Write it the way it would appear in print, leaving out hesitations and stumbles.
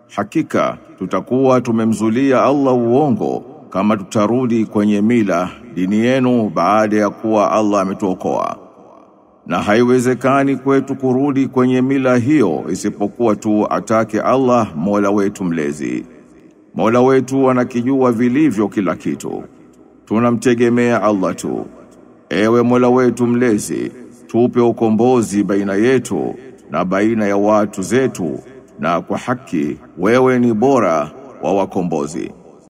hakika tutakuwa tumemzulia Allah uongo kama tutarudi kwenye mila dini yenu baada ya kuwa Allah ametuokoa. Na haiwezekani kwetu kurudi kwenye mila hiyo isipokuwa tu atake Allah Mola wetu mlezi. Mola wetu anakijua vilivyo kila kitu. Tunamtegemea Allah tu. Ewe Mola wetu mlezi, tupe ukombozi baina yetu na baina ya watu zetu, na kwa haki wewe ni bora wa wakombozi.